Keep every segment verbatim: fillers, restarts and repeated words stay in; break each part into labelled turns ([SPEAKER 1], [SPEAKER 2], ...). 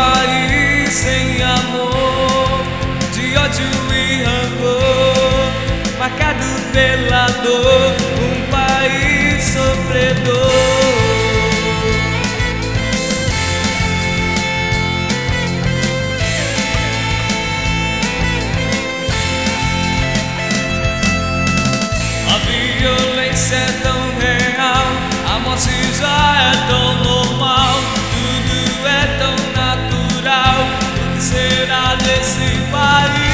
[SPEAKER 1] país sem amor, de ódio e rancor, marcado pela dor, um país sofredor. A violência é tão real, a morte já é tão normal, tudo é tão natural. O que será desse país?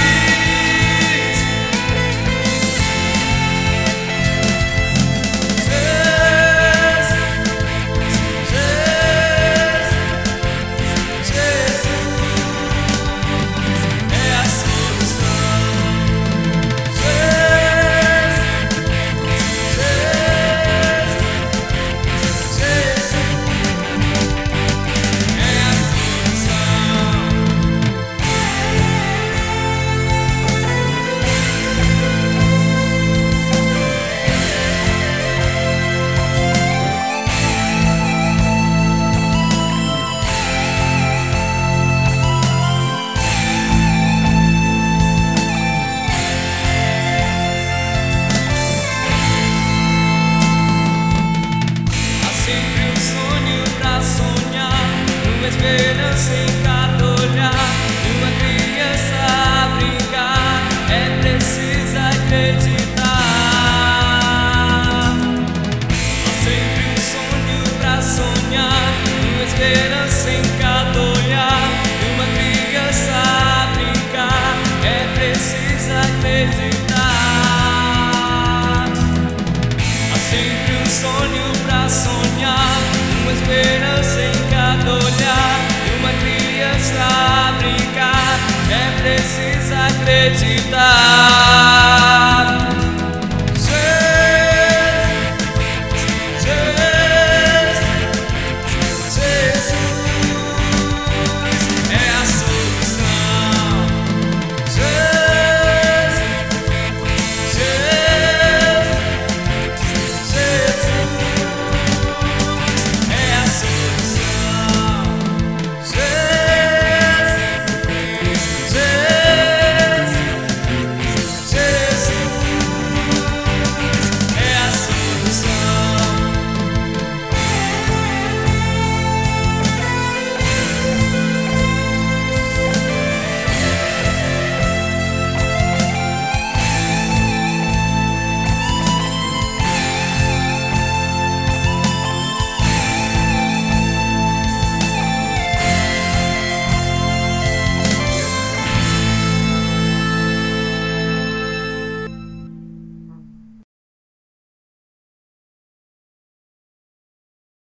[SPEAKER 1] Esperança em cada olhar, uma criança a brincar, é preciso acreditar. Há sempre um sonho pra sonhar, uma esperança em cada olhar, uma criança a brincar, é preciso acreditar. Há sempre um sonho pra sonhar, uma esperança em cada olhar, uma criança a brincar, é preciso acreditar.